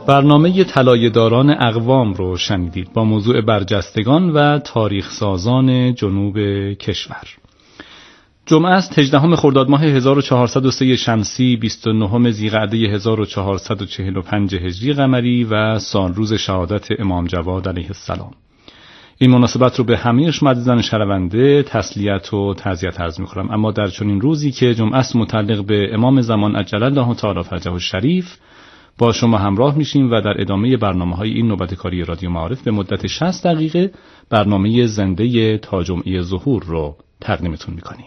برنامه طلایه‌داران اقوام رو شنیدید با موضوع برجستگان و تاریخ سازان جنوب کشور. جمعه است 18 خرداد ماه 1403 شمسی، 29 ذیقعده 1445 هجری قمری و سال روز شهادت امام جواد علیه السلام. این مناسبت رو به همه شما عزیزان شنونده تسلیت و تعزیت عرض می‌کنم. اما در چنین روزی که جمعه است متعلق به امام زمان عجل الله تعالی فرجه الشریف، با شما همراه میشیم و در ادامه برنامه‌های این نوبت کاری رادیو معارف به مدت 60 دقیقه برنامه زنده تا جمعه ظهور رو تقدیمتون می‌کنیم.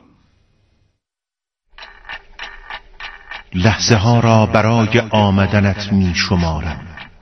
لحظه ها را برای آمدنت می شمارم،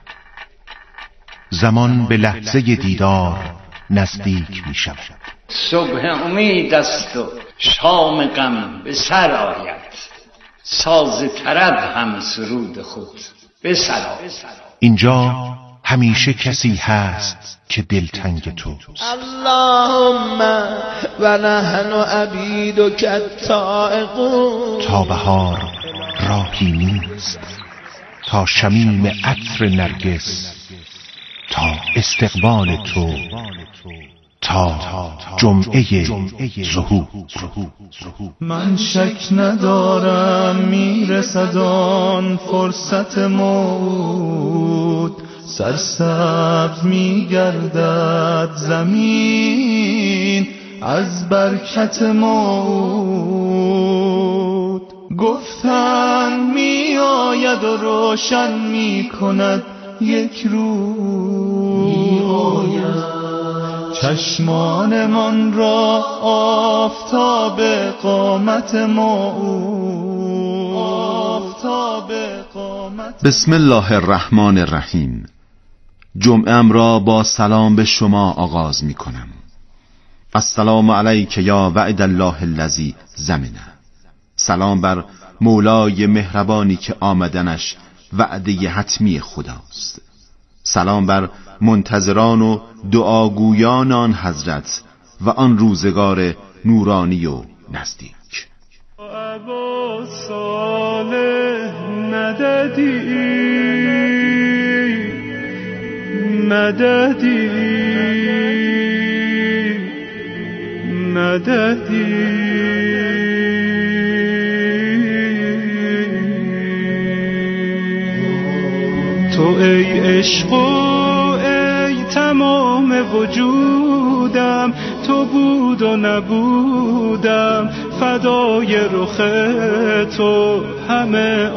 زمان به لحظه دیدار نزدیک می شود. صبح امید است و شام غم به سر آید، ساز طرب هم سرود خود به سر آید. اینجا همیشه کسی هست که دلتنگ توست. اللهم و نحن عبیدک الطائعون. تا بهار راهی نیست، تا شمیم عطر نرگس، تا استقبال تو، تا جمعه ظهور. من شک ندارم میرسد آن فرصت موعود، سرسبز میگردد زمین از برکت موعود. گفتن می آید و روشن می کند یک روز، چشمان من را آفتاب قامت موعود، آفتاب قامت. بسم الله الرحمن الرحیم. جمعه‌ام را با سلام به شما آغاز می کنم. السلام علیک یا وعد الله الذی زمنه. سلام بر مولای مهربانی که آمدنش وعده حتمی خداست. سلام بر منتظران و دعاگویان آن حضرت و آن روزگار نورانی و نزدیک. ابا صالح ندادی مددی مددی، تو ای عشق و ای تمام وجودم، تو بود و نبودم فدای رخ تو همه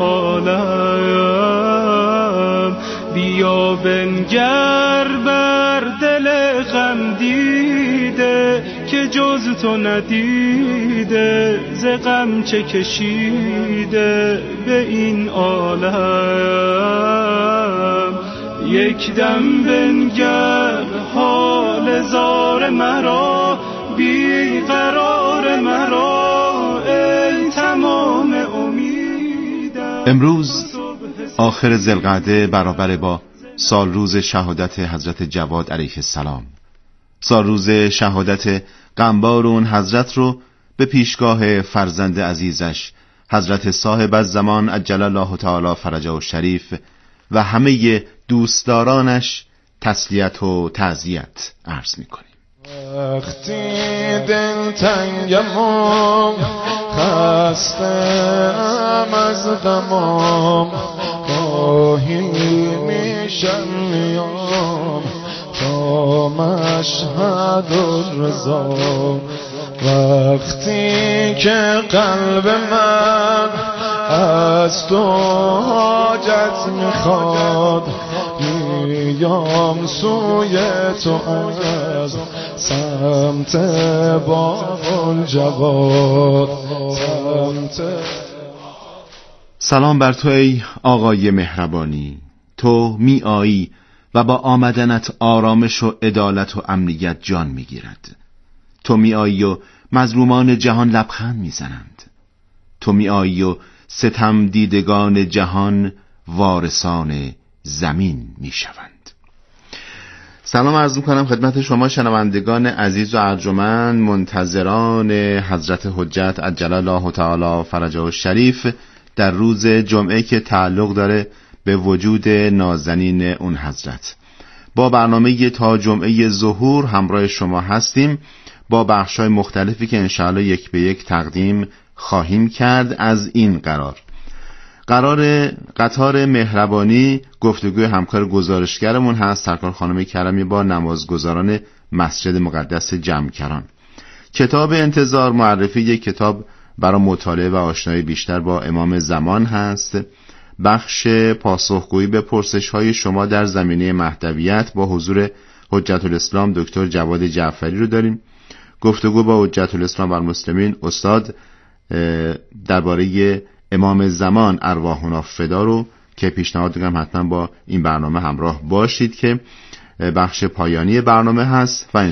عالم. بیا بنگر بر دل غم دیده که جز تو ندیده، ز غم چه کشیده به این عالم. یک دم بنگر حال زار مرا، بی قرار مرا ای تمام امیدم. امروز آخر ذوالقعده برابر با سال روز شهادت حضرت جواد علیه السلام. سال روز شهادت غمبار اون حضرت رو به پیشگاه فرزند عزیزش حضرت صاحب الزمان عجل الله تعالی فرجه الشریف و همه دوستدارانش تسلیت و تعزیت عرض می‌کنیم. وقتی دلتنگم و خستم از غمام، گاهی میشم میام تا مشهد الرضا. وقتی که قلب من از تو حاجت میخواد، بیام سوی تو از سمت باغ الجواد، سمت. سلام بر تو ای آقای مهربانی. تو می آیی و با آمدنت آرامش و عدالت و امنیت جان می گیرد. تو می آیی و مظلومان جهان لبخند می زنند. تو می آیی و ستم دیدگان جهان وارثان زمین می شوند. سلام عرض می‌کنم خدمت شما شنوندگان عزیز و ارجمند، منتظران حضرت حجت عجل الله تعالی فرجه الشریف در روز جمعه که تعلق داره به وجود نازنین اون حضرت. با برنامه تا جمعه ظهور همراه شما هستیم با بخش‌های مختلفی که انشاءالله یک به یک تقدیم خواهیم کرد. از این قطار مهربانی گفتگوی همکار گزارشگرمون هست سرکار خانم کرمی با نمازگزاران مسجد مقدس جمکران. کتاب انتظار معرفی یک کتاب برای مطالعه و آشنایی بیشتر با امام زمان هست. بخش پاسخگویی به پرسش‌های شما در زمینه مهدویت با حضور حجت الاسلام دکتر جواد جعفری رو داریم. گفتگو با حجت الاسلام والمسلمین استاد درباره امام زمان ارواحنا فدا رو که پیشنهاد می‌کنم حتما با این برنامه همراه باشید که بخش پایانی برنامه هست و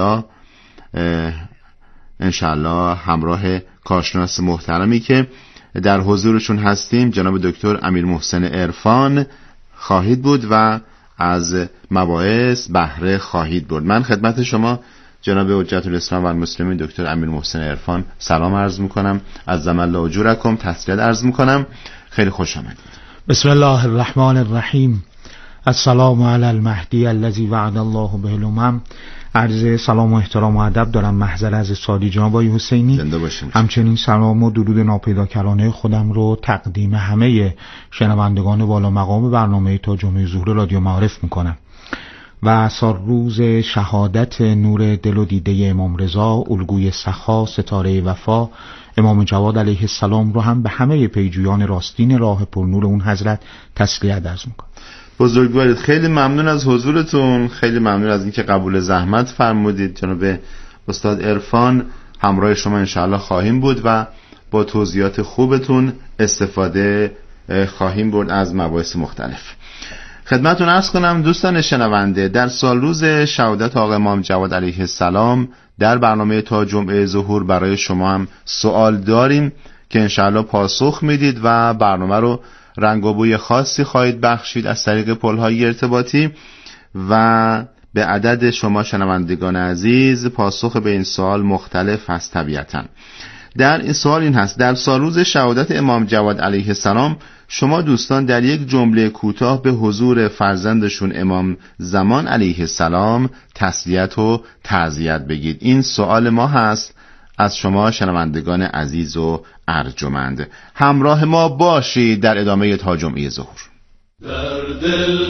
انشالله همراه کارشناس محترمی که در حضورشون هستیم جناب دکتر امیر محسن عرفان خواهید بود و از مباحث بهره خواهید برد. من خدمت شما جناب حجت الاسلام و المسلمین دکتر امیر محسن عرفان سلام عرض میکنم، عظم الله اجورکم، تسلیت عرض میکنم. خیلی خوش آمدید. بسم الله الرحمن الرحیم. السلام علی المهدی الذی وعد الله به الامم. عرض سلام و احترام و ادب دارم محضر از سادی جناب آقای حسینی. همچنین سلام و درود ناپیداکرانه خودم رو تقدیم همه شنوندگان والا مقام برنامه تا جمعه ظهور رادیو معارف میکنم و روز شهادت نور دل و دیده امام رضا، الگوی سخا، ستاره وفا، امام جواد علیه السلام رو هم به همه پیجویان راستین راه پرنور اون حضرت تسلیت عرض میکنم. بزرگوارید، خیلی ممنون از حضورتون، خیلی ممنون از اینکه قبول زحمت فرمودید. جناب استاد عرفان همراه شما انشاءالله خواهیم بود و با توضیحات خوبتون استفاده خواهیم برد از مباحث مختلف. خدمتتون عرض کنم دوستان شنونده، در سال روز شهادت آقا امام جواد علیه السلام در برنامه تا جمعه ظهور برای شما هم سوال داریم که انشاءالله پاسخ میدید و برنامه رو رنگ و بوی خاصی خواهید بخشید از طریق پل‌های ارتباطی و به عدد شما شنوندگان عزیز پاسخ به این سوال مختلف هست. طبیعتاً در این سوال این هست: در سال روز شهادت امام جواد علیه السلام شما دوستان در یک جمله کوتاه به حضور فرزندشون امام زمان علیه السلام تسلیت و تعزیت بگید. این سوال ما هست از شما شنوندگان عزیز و ارجمند. همراه ما باشید در ادامه تا جمعه ظهور. در دل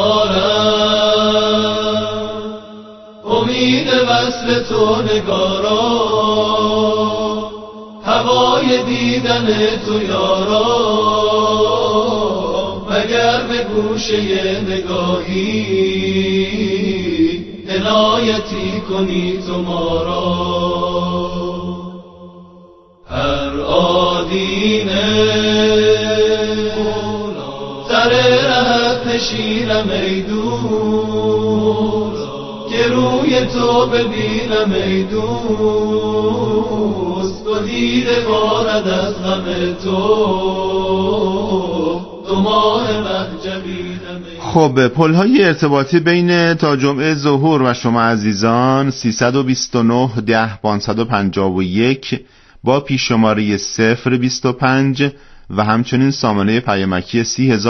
دارم امید وصل تو نگارا، هوای دیدن تو یارا، مگر به گوشه نگاهی عنایتی کنی تو ما را. هر آدینه سر رهت نشینم ای دوست، که روی تو ببینم ای دوست، و دیده بارد از غم تو ماه محجبینم. خب، پل‌های ارتباطی بین تا جمعه ظهور و شما عزیزان 329 10 551 با پیش‌شماره 025 و همچنین سامانه پیامکی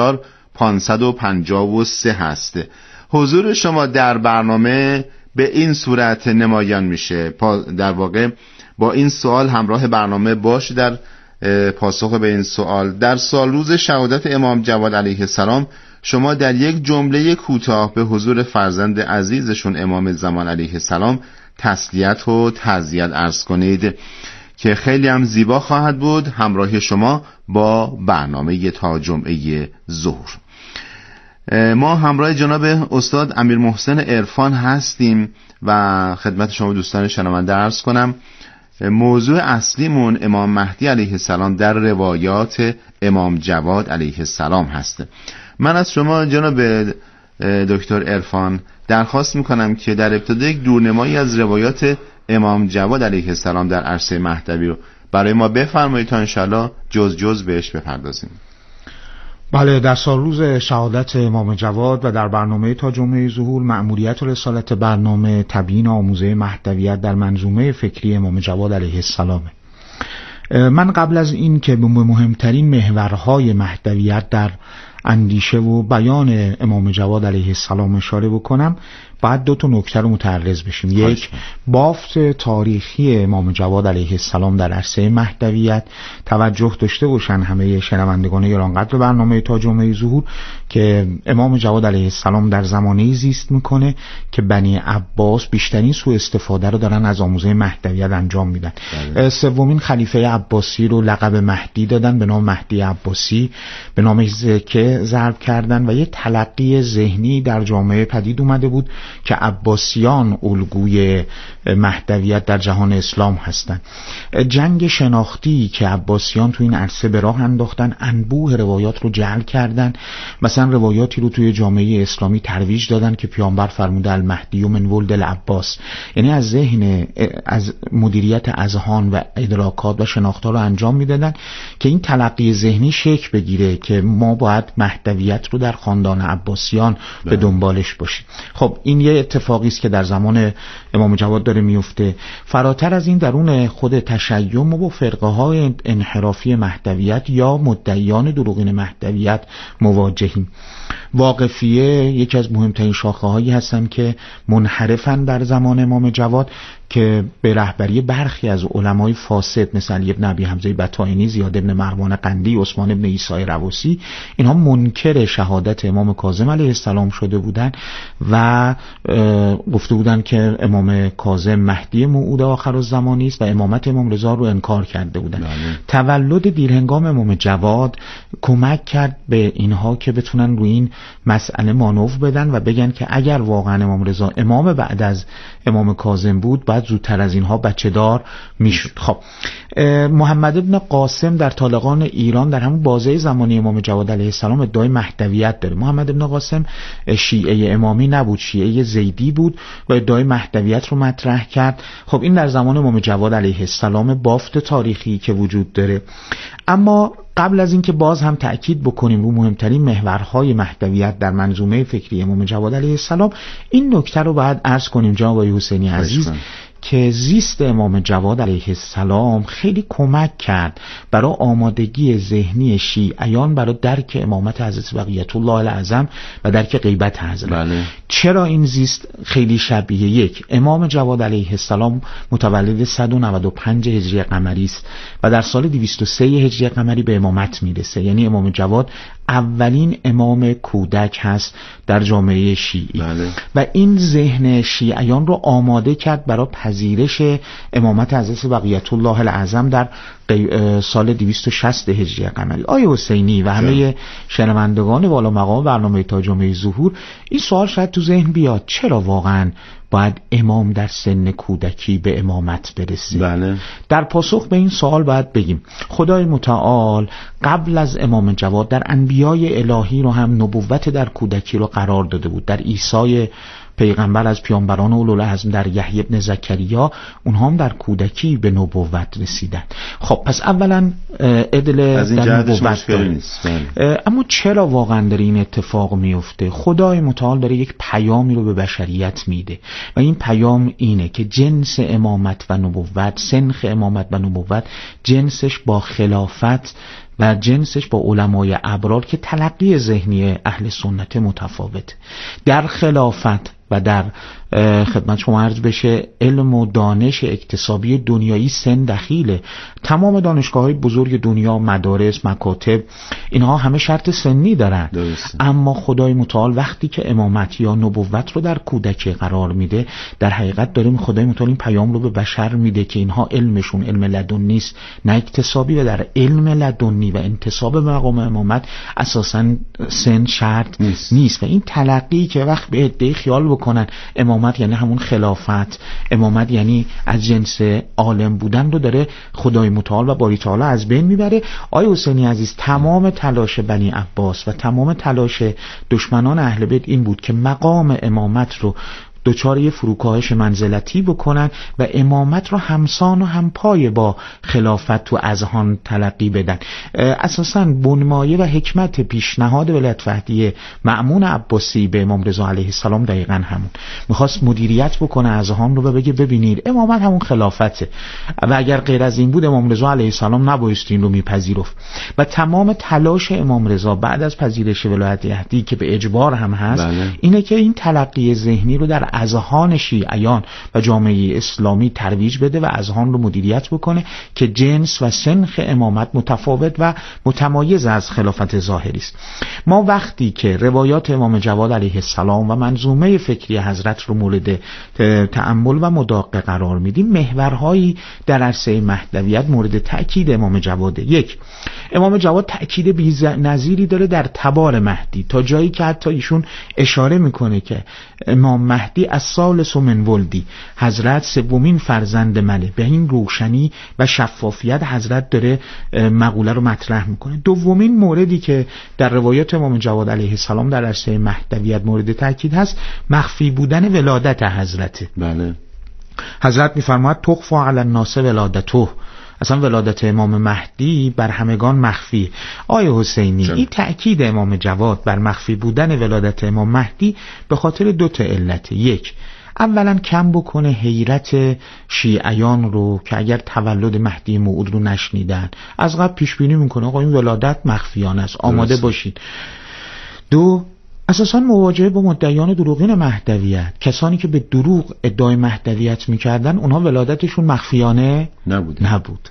30553 هست. حضور شما در برنامه به این صورت نمایان میشه. در واقع با این سوال همراه برنامه باش در پاسخ به این سوال. در سال روز شهادت امام جواد علیه السلام شما در یک جمله کوتاه به حضور فرزند عزیزشون امام زمان علیه السلام تسلیت و تعزیت عرض کنید که خیلی هم زیبا خواهد بود همراه شما با برنامه تا جمعه ظهور. ما همراه جناب استاد امیر محسن عرفان هستیم و خدمت شما دوستان شنونده عرض کنم موضوع اصلیمون امام مهدی علیه السلام در روایات امام جواد علیه السلام هست. من از شما جناب دکتر عرفان درخواست میکنم که در ابتدا یک دورنمایی از روایات امام جواد علیه السلام در عرصه مهدوی رو برای ما بفرمایید تا انشالله جز جز بهش بپردازیم. بله، در سال روز شهادت امام جواد و در برنامه تا جمعه ظهور مأموریت و رسالت برنامه تبیین آموزه مهدویت در منظومه فکری امام جواد علیه السلام. من قبل از این که به مهمترین محورهای مهدویت در اندیشه و بیان امام جواد علیه السلام اشاره بکنم، بعد دو تا نکته رو متعرض بشیم. یک، بافت تاریخی امام جواد علیه السلام در عرصه مهدویت. توجه داشته باشن همه شنوندگان گرانقدر برنامه تا جمعه ظهور که امام جواد علیه السلام در زمانه‌ای زیست میکنه که بنی عباس بیشترین سوء استفاده رو دارن از آموزه مهدویت انجام میدن. سومین خلیفه عباسی رو لقب مهدی دادن به نام مهدی عباسی، به نام زکه ضرب کردن و یه تلقی ذهنی در جامعه پدید اومده بود که عباسیان الگوی مهدویت در جهان اسلام هستند. جنگ شناختی که عباسیان تو این عرصه به راه انداختن، انبوه روایات رو جعل کردن. مثلا روایاتی رو توی جامعه اسلامی ترویج دادن که پیامبر فرموده المهدی و من ولد العباس، یعنی از ذهن، از مدیریت اذهان و ادراکات و شناخت‌ها رو انجام میدادن که این تلقی ذهنی شکل بگیره که ما باید مهدویت رو در خاندان عباسیان به دنبالش باشیم. خب این یه اتفاقی است که در زمان امام جواد داره میفته. فراتر از این درون خود تشیع و با فرقه های انحرافی مهدویت یا مدعیان دروغین مهدویت مواجهیم. واقفیه یکی از مهمترین شاخه هایی هستن که منحرفن در زمان امام جواد که به رهبری برخی از علمای فاسد مثل علی ابن ابی حمزه بطائنی، زیاد ابن مروان قندی، عثمان ابن عیسی رواسی، اینها منکر شهادت امام کاظم علیه السلام شده بودن و گفته بودن که امام کاظم مهدی موعود آخر الزمانی است و امامت امام رضا رو انکار کرده بودن. تولد دیرهنگام امام جواد کمک کرد به اینها که بتونن روی این مسئله مانور بدن و بگن که اگر واقعا امام رضا امام بعد از امام کاظم بود، بعد زودتر از اینها بچه دار میشد. خب محمد ابن قاسم در طالقان ایران در همون بازه زمانی امام جواد علیه السلام ادعای مهدویت داره. محمد ابن قاسم شیعه امامی نبود، شیعه زیدی بود و ادعای مهدویت رو مطرح کرد. خب این در زمان امام جواد علیه السلام بافت تاریخی که وجود داره. اما قبل از اینکه باز هم تأکید بکنیم رو مهمترین محورهای مهدویت در منظومه فکری امام جواد علیه السلام، این نکته رو باید عرض کنیم جناب آقای حسینی عزیز که زیست امام جواد علیه السلام خیلی کمک کرد برای آمادگی ذهنی شیعیان برای درک امامت حضرت بقیت الله الاعظم و درک غیبت حضرت. چرا این زیست خیلی شبیه؟ یک، امام جواد علیه السلام متولد 195 هجری قمری است و در سال 203 هجری قمری به امامت میرسه. یعنی امام جواد اولین امام کودک هست در جامعه شیعی و این ذهن شیعیان رو آماده کرد برای پذیرش امامت حضرت بقیت الله الاعظم در سال 260 هجری قمری. آیه حسینی و همه شنوندگان والا مقام برنامه تا جمعه ظهور، این سوال شاید تو ذهن بیاد چرا واقعا باید امام در سن کودکی به امامت برسه؟ در پاسخ به این سوال باید بگیم خدای متعال قبل از امام جواد در انبیای الهی رو هم نبوت در کودکی رو قرار داده بود. در عیسی پیغمبر از پیامبران اولوالعزم، در یحیی ابن زکریا، اونها هم در کودکی به نبوت رسیدن. خب پس اولا عدل در نبوت داره. اما چرا واقعا داره این اتفاق میفته؟ خدای متعال داره یک پیامی رو به بشریت میده و این پیام اینه که جنس امامت و نبوت، سنخ امامت و نبوت، جنسش با خلافت و جنسش با علمای ابرار که تلقی ذهنی اهل سنت متفاوت. در خلافت و در خدمت شما عرض بشه علم و دانش اکتسابی دنیایی سن دخیله. تمام دانشگاه‌های بزرگ دنیا، مدارس، مکاتب، اینها همه شرط سنی دارن. اما خدای متعال وقتی که امامت یا نبوت رو در کودکی قرار میده، در حقیقت داره خدای متعال این پیام رو به بشر میده که اینها علمشون علم لدنی است نه اکتسابی و در علم لدنی و انتساب به مقام امامت اساساً سن شرط نیست. و این تلقی که وقت به عده خیال بکنن امامت یعنی همون خلافت، امامت یعنی از جنس عالم بودن رو داره خدای متعال و باری تعالی از بین میبره. آیه حسینی عزیز، تمام تلاش بنی عباس و تمام تلاش دشمنان اهل بیت این بود که مقام امامت رو دچار یه فروکاهش منزلتی بکنن و امامت رو همسان و همپای با خلافت تو اذهان تلقی بدن. اساساً بنمایه و حکمت پیشنهاد ولایت فهدیه مأمون عباسی به امام رضا علیه السلام دقیقاً همون، میخواست مدیریت بکنه اذهان رو و بگه ببینید امامت همون خلافته و اگر غیر از این بود امام رضا علیه السلام نبایست این رو میپذیرفت. و تمام تلاش امام رضا بعد از پذیرش ولایت مهدی که به اجبار هم هست اینه که این تلقی ذهنی رو در اذهان شیعیان و جامعه اسلامی ترویج بده و اذهان رو مدیریت بکنه که جنس و سنخ امامت متفاوت و متمایز از خلافت ظاهری است. ما وقتی که روایات امام جواد علیه السلام و منظومه فکری حضرت رو مورد تأمل و مداقه قرار میدیم، محورهایی در عرصه مهدویت مورد تأکید امام جواد. یک، امام جواد تأکید بی‌نظیری داره در تبار مهدی، تا جایی که حتی ایشون اشاره میکنه که امام مهدی الثالث من ولدی، حضرت سومین فرزند منه. به این روشنی و شفافیت حضرت داره مقوله رو مطرح میکنه. دومین موردی که در روایات امام جواد علیه السلام در عرصه مهدویت مورد تأکید هست مخفی بودن ولادت حضرت. بله. حضرت میفرماید تخفی علی الناس ولادته، اصلا ولادت امام مهدی بر همگان مخفی. آیه حسینی این تأکید امام جواد بر مخفی بودن ولادت امام مهدی به خاطر دو تا علت. یک، اولا کم بکنه حیرت شیعیان رو که اگر تولد مهدی موعود رو نشنیدن از قبل پیش بینی میکنه آقا این ولادت مخفیانه است، آماده باشید. دو، اساساً مواجهه با مدعیان دروغین مهدویت، کسانی که به دروغ ادعای مهدویت میکردن اونها ولادتشون مخفیانه نبود.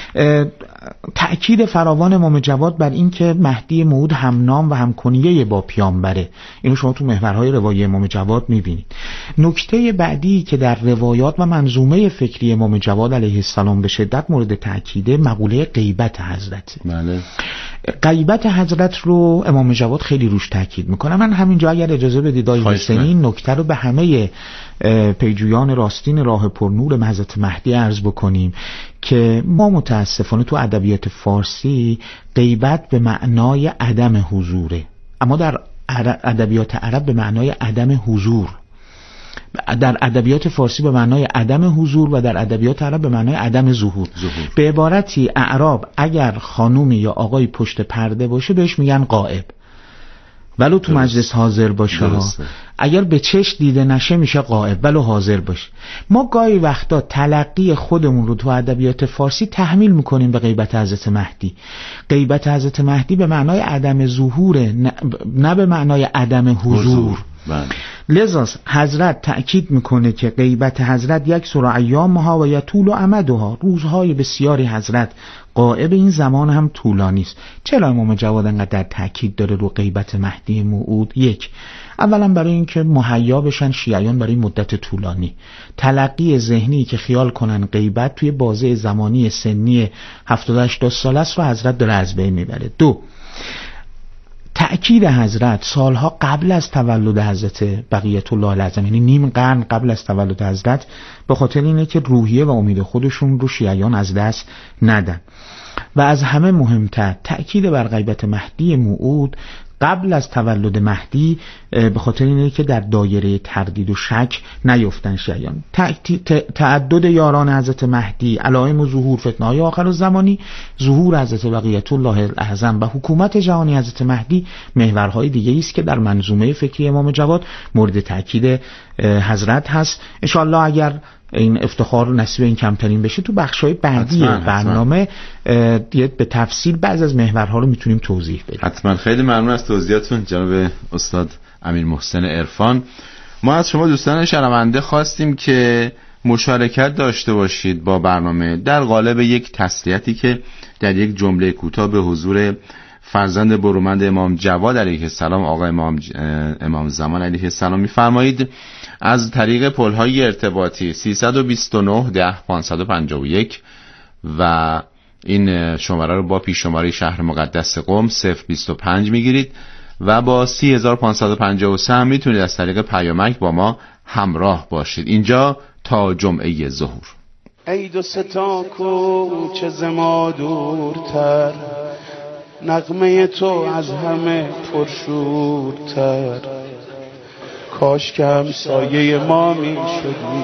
تأکید فراوان امام جواد بر این که مهدی موعود همنام و همکنیه با پیامبره، اینو شما تو محورهای روایی امام جواد میبینید. نکته بعدی که در روایات و منظومه فکری امام جواد علیه السلام به شدت مورد تأکیده مقوله غیبت حضرت. بله. غیبت حضرت رو امام جواد خیلی روش تاکید میکنه. من همینجا اگر اجازه بدید آقای حسینی این نکته رو به همه پیجویان راستین راه پرنور حضرت مهدی عرض بکنیم که ما متاسفانه تو ادبیات فارسی غیبت به معنای عدم حضوره، اما در ادبیات عرب به معنای عدم حضور، در ادبیات فارسی به معنای عدم حضور و در ادبیات عرب به معنای عدم ظهور. به عبارتی اعراب اگر خانومی یا آقای پشت پرده باشه بهش میگن غائب، ولو تو مجلس حاضر باشه. اگر به چشم دیده نشه میشه غائب ولو حاضر باشه. ما گاهی وقتا تلقی خودمون رو تو ادبیات فارسی تحمیل میکنیم به غیبت حضرت مهدی. غیبت حضرت مهدی به معنای عدم ظهوره، نه به معنای عدم حضور. لذا حضرت تأکید میکنه که غیبت حضرت یک سر ایامها و یطول امدها، روزهای بسیاری حضرت غائب، این زمان هم طولانی است. چرا امام جواد انقدر تأکید داره رو غیبت مهدی موعود؟ یک، اولا برای اینکه مهیا بشن شیعیان برای مدت طولانی. تلقی ذهنی که خیال کنن غیبت توی بازه زمانی سنی 70-80 ساله است رو حضرت داره از بین میبره. دو، تأکید حضرت سالها قبل از تولد حضرت بقیت الله الاعظم، یعنی نیم قرن قبل از تولد حضرت، به خاطر اینه که روحیه و امید خودشون رو شیعیان از دست ندن. و از همه مهمتر تأکید بر غیبت مهدی موعود قبل از تولد مهدی به خاطر اینه که در دایره تردید و شک نیفتن شیعیان. تعدد یاران حضرت مهدی، علائم و ظهور فتنه‌های آخرالزمانی، ظهور حضرت بقیت الله الاعظم و حکومت جهانی حضرت مهدی محورهای دیگه است که در منظومه فکری امام جواد مورد تأکید حضرت هست. ان شاء الله اگر این افتخار و نصیب این کمترین بشه تو بخشای بعدی برنامه به تفصیل بعض از محورها رو میتونیم توضیح بدیم. حتما. خیلی ممنون از توضیحاتون جناب استاد امیر محسن عرفان. ما از شما دوستان شنونده خواستیم که مشارکت داشته باشید با برنامه در قالب یک تسلیتی که در یک جمله کوتاه به حضور فرزند برومند امام جواد علیه السلام آقا امام زمان علیه السلام می‌فرمایید. از طریق پل‌های ارتباطی 329 10 551 و این شماره رو با پیش شماره شهر مقدس قم 025 میگیرید و با 30553 هم میتونید از طریق پیامک با ما همراه باشید. اینجا تا جمعه ظهور. ای دو ستا کوچه ز ما دورتر، نغمه تو از همه پرشورتر. کاش که همسایه ما می شدی،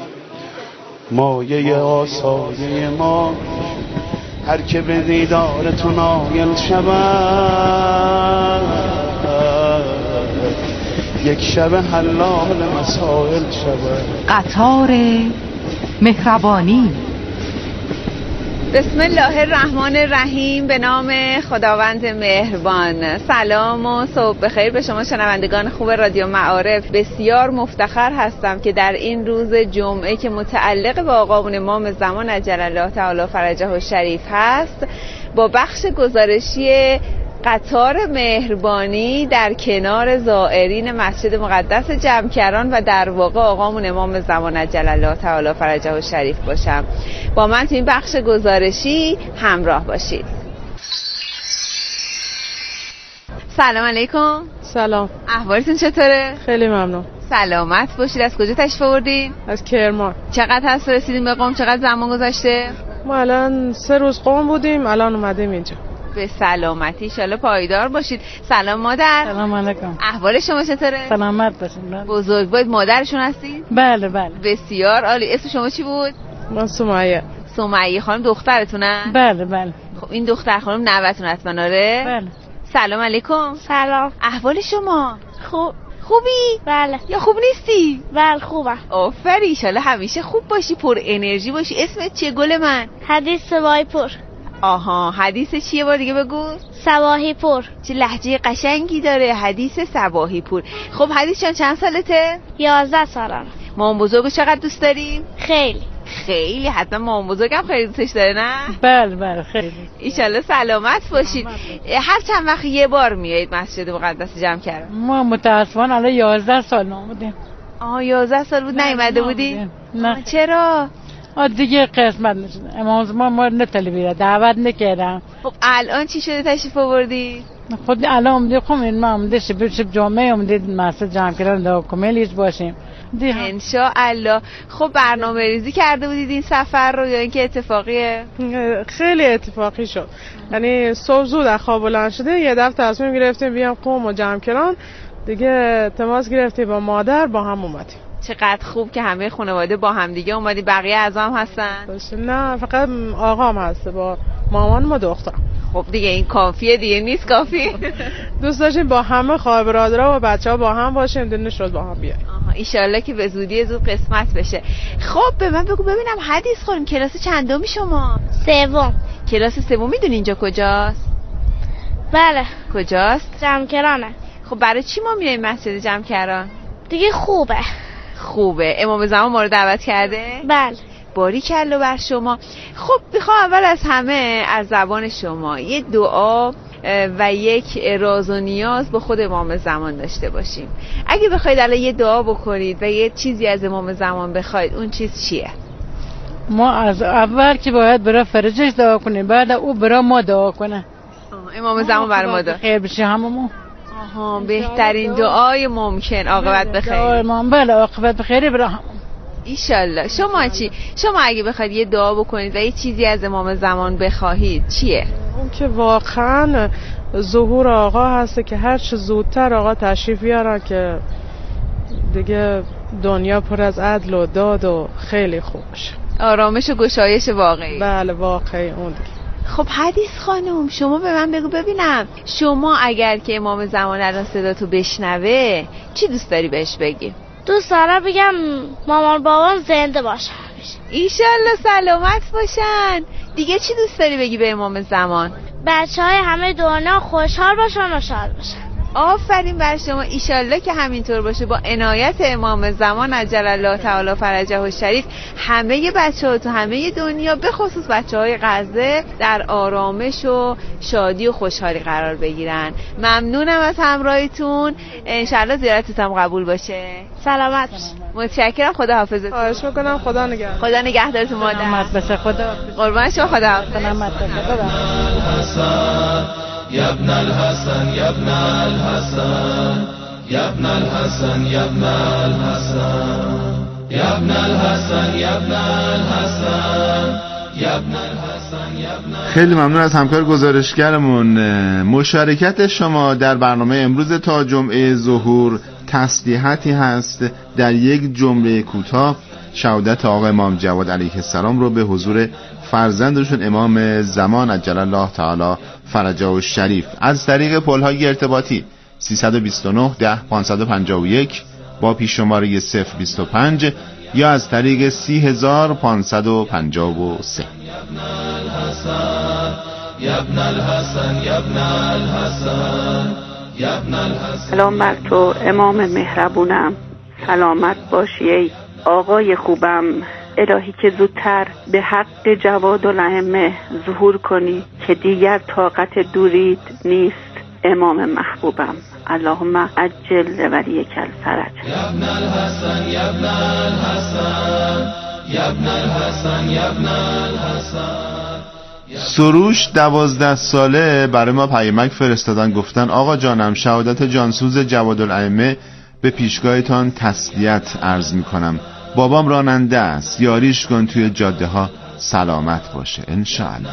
مایه آسایه ما، هر که به دیدار تو نایل شود، یک شب حلال مسائل شود. قطار مهربانی. بسم الله الرحمن الرحیم. به نام خداوند مهربان. سلام و صبح بخیر به شما شنوندگان خوب رادیو معارف. بسیار مفتخر هستم که در این روز جمعه که متعلق به آقامون امام زمان عجل الله تعالی فرجه الشریف هست، با بخش گزارشی قطار مهربانی در کنار زائرین مسجد مقدس جمکران و در واقع آقامون امام زمان عجل الله تعالی فرجه الشریف باشم. با من تو این بخش گزارشی همراه باشید. سلام علیکم. سلام. احوالتون چطوره؟ خیلی ممنون. سلامت باشید. از کجا تشریف آوردین؟ از کرمان. چقدر هست رسیدیم به قم؟ چقدر زمان گذشته؟ ما الان 3 روز قم بودیم، الان اومدیم اینجا. به سلامتی، انشالله پایدار باشید. سلام مادر. سلام علیکم. احوال شما چطوره؟ سلامت باشید. بزرگوار مادرشون هستید؟ بله بله. بسیار عالی. اسم شما چی بود؟ من سمیه. سمیه خانم دخترتونن؟ بله بله. خب این دختر خانم نوه‌تون حتما آره؟ بله. سلام علیکم. سلام. احوال شما؟ خوبی؟ بله. یا خوب نیستی؟ بله خوبم. آفرین، انشالله همیشه خوب باشی، پر انرژی باشی. اسمت چیه گل من؟ حدیث سواهی پور. آها، حدیث چیه؟ بار دیگه بگو. سواهی پور. چه لهجه قشنگی داره، حدیث سواهی پور. خب حدیث جان چند سالته؟ 11 سالم. مامان بزرگو چقدر دوست داری؟ خیلی. حتما مامان بزرگم خیلی دوستش داره نه؟ بله بله خیلی. ایشالله سلامت باشید. هر چند وقت یه بار میایید مسجد مقدس جمکران؟ ما متاسفانه الان 11 سال نمودیم. 11 سال بود نیومده بودی؟ نه. چرا؟ دیگه قسمت نشد. امام ما نتلیویره دعوت نکردم. خب الان چی شده تشریف آوردی؟ خود الان اومدیم خب ما اومده شب جمعه اومدید مسجد جمکران دا کاملیش باشیم. ان شاء الله. خب برنامه ریزی کرده بودید این سفر رو یا اینکه اتفاقیه؟ خیلی اتفاقی شد. یعنی صبح زود از خواب بلند شده یه دفعه تصمیم گرفتیم بیام قم و جمکران، دیگه تماس گرفتیم با مادر، با هم اومدیم. چقدر خوب که همه خانواده با هم دیگه اومدی. بقیه اعضا هم هستن؟ نه فقط آقام هسته با مامان و دخترم. خب دیگه این کافیه دیگه نیست کافی؟ دوست داشتیم با همه خواهر برادرها و بچه‌ها با هم باشیم، دیگه نشد با هم بیاییم. ایشالله که به زودی زود قسمت بشه. خب به من بگو ببینم حدیث خانم کلاس چندمی شما؟ 3. کلاس 3. میدونی اینجا کجاست؟ بله. کجاست؟ جمکرانه. خب برای چی ما میایم مسجد جمکران؟ دیگه خوبه. امام زمان ما رو دعوت کرده؟ بله. باریکلا بر شما. خب میخوام اول از همه از زبان شما یه دعا و یک راز و نیاز با خود امام زمان داشته باشیم. اگه بخواید الان یه دعا بکنید و یه چیزی از امام زمان بخواید، اون چیز چیه؟ ما از اول که باید برای فرجش دعا کنیم، بعد او برای ما دعا کنه. امام زمان برای ما دعا خیر بشه هممون. بهترین دعای ممکن. عاقبت بخیر. بله عاقبت بخیر برای همون. ایشالله. شما چی؟ شما اگه بخواید یه دعا بکنید و یه چیزی از امام زمان بخواهید چیه؟ اون که واقعا ظهور آقا هست که هر چه زودتر آقا تشریف بیارن که دیگه دنیا پر از عدل و داد و خیلی خوب بشه. آرامش و گشایش واقعی. بله واقعی اون دیگه. خب حدیث خانم شما به من بگو ببینم، شما اگر که امام زمان الان صداتو بشنوه چی دوست داری بهش بگی؟ دوست دارم بگم مامان بابام زنده باشن. ایشالله سلامت باشن. دیگه چی دوست داری بگی به امام زمان؟ بچه‌های همه دنیا خوشحال باشن و شاد باشن. آفرین بر شما. ایشالله که همینطور باشه. با عنایت امام زمان عجل الله تعالی فرجه الشریف همه بچه‌ها تو همه دنیا به خصوص بچه‌های غزه در آرامش و شادی و خوشحالی قرار بگیرن. ممنونم از همراهیتون. انشالله زیارتتون قبول باشه. سلامت باشید. متشکرم. خدا حافظتون. خواهش میکنم. خدا نگهدار. خدا نگهدارتون مادر. سلامت باشه. خدا قربان شما. خدا حافظ. سلامت باشه. يا ابن الحسن يا ابن الحسن يا ابن الحسن يا ابن الحسن يا ابن الحسن يا ابن الحسن يا ابن الحسن يا ابن. خیلی ممنون از همکار گزارشگرمون. مشارکت شما در برنامه امروز تا جمعه ظهور تسلیحاتی هست در یک جمله کوتاه شهادت آقا امام جواد علیه السلام رو به حضور فرزندشون امام زمان عجل الله تعالی فرجه الشریف از طریق پل‌های ارتباطی 329 10 551 با پیش‌شماره 025 یا از طریق 30553. سلام بر تو امام مهربونم، سلامت باشی ای آقای خوبم. الهی که زودتر به حق جواد الائمه ظهور کنی که دیگر طاقت دورید نیست. امام محبوبم، اللهم عجل ولیک الفرج. یا ابن الحسن یا ابن الحسن یا ابن الحسن یا ابن الحسن. سروش 12 ساله برای ما پیامک فرستادن، گفتن آقا جانم شهادت جانسوز جواد الائمه به پیشگاهتان تسلیت عرض میکنم. بابام راننده است، یاریش کن توی جاده ها سلامت باشه انشاءالله.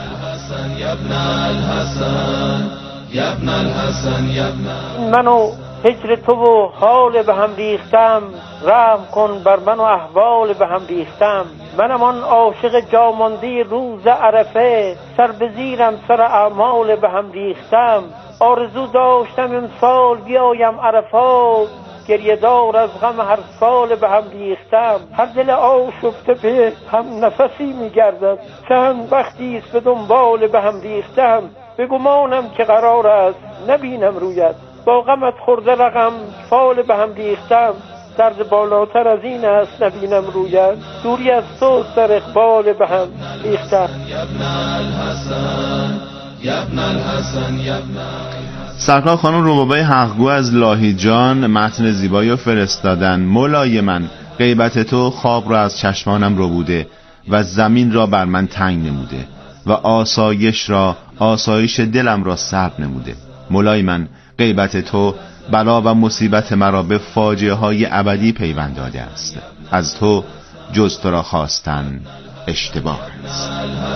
منو هجر تو و حال به هم ریختم، رحم کن بر من و احوال به هم ریختم. منم آن عاشق جاماندی روز عرفه، سر به زیرم سر اعمال به هم ریختم. آرزو داشتم امسال بیایم عرفات، گریه دار از غم هر سال به هم ریختم. هر دل آشفته به هم نفسی میگردد، چند وقتی است به دنبال به هم ریختم. به گمانم که قرار است نبینم رویت، با غمت خورده رقم فال به هم ریختم. درد بالاتر از این است نبینم رویت، دوری از تو سر اقبال به هم ریختم. سرکار خانم ربابای حقگو از لاهیجان متن زیبایی رو فرستادن. مولای من غیبت تو خواب را از چشمانم رو بوده و زمین را بر من تنگ نموده و آسایش دلم را صبر نموده. مولای من غیبت تو بلا و مصیبت مرا به فاجعه های ابدی پیوند داده است. از تو جز تو را خواستن اشتباه است.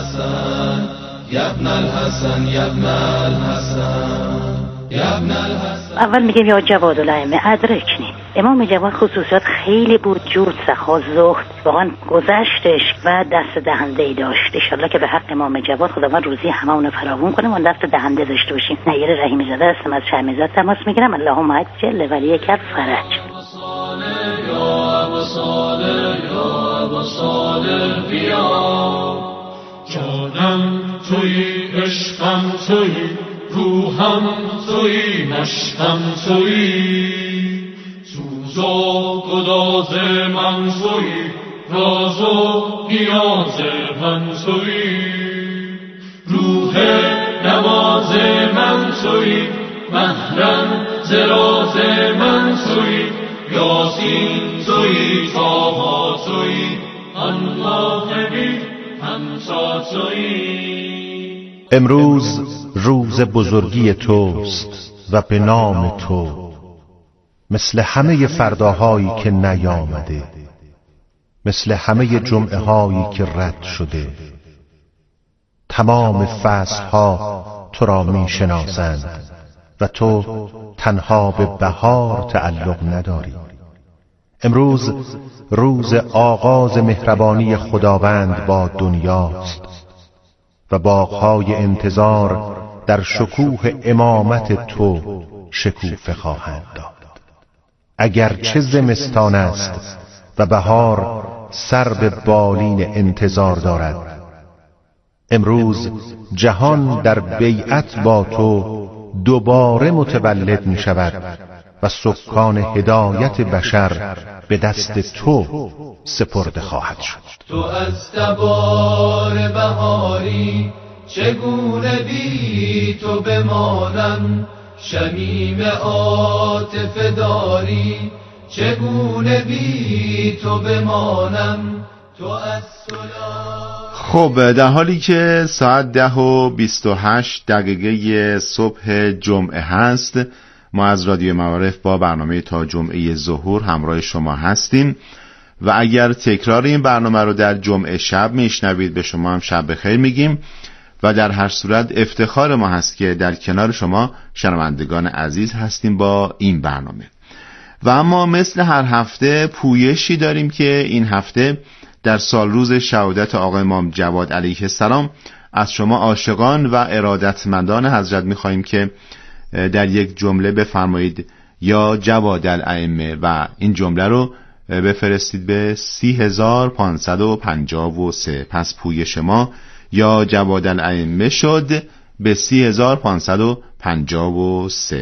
اول میگم یا جواد الائمه ادرکنی. امام جواد خصوصیات خیلی بود، جود، سخا، زهد، واقعا گذشتش و دست دهنده‌ای داشت. انشالله که به حق امام جواد خداوند روزی هممون فراوون کنه و دست دهنده داشته باشیم. نیر رحیمی زاده هستم از شهرمیزاد تماس میگیرم. اللهم عجل ولیک الفرج. جانم توی، عشقم توی، روحم توی، مشقم توی، سوز و گداز من توی، راز و نیاز من توی، روح نواز من توی، محرم زراز من توی، یاسین توی، طاها توی، الله بی همسا توی. امروز روز بزرگی توست و به نام تو، مثل همه فرداهایی که نیامده، مثل همه جمعه هایی که رد شده. تمام فصلها تو را می شناسند و تو تنها به بهار تعلق نداری. امروز روز آغاز مهربانی خداوند با دنیاست و باغ‌های انتظار در شکوه امامت تو شکوفه خواهند داد. اگر چه زمستان است و بهار سر به بالین انتظار دارد، امروز جهان در بیعت با تو دوباره متولد می شود و سکان هدایت بشر به دست تو سپرده خواهد شد. تو از تبار بهاری چگونه بی تو بمانم، شمیم عاطفه داری چگونه بی تو بمانم، تو از خب در حالی که ساعت 10:28 صبح جمعه هست، ما از رادیو معارف با برنامه تا جمعه ظهور همراه شما هستیم و اگر تکرار این برنامه رو در جمعه شب میشنوید به شما هم شب بخیر میگیم و در هر صورت افتخار ما هست که در کنار شما شنوندگان عزیز هستیم با این برنامه. و اما مثل هر هفته پویشی داریم که این هفته در سالروز شهادت آقا امام جواد علیه السلام از شما عاشقان و ارادتمندان حضرت می‌خواهیم که در یک جمله بفرمایید یا جواد الائمه و این جمله رو بفرستید به 30553. پس پویش ما یا جواد الائمه شد به 30553.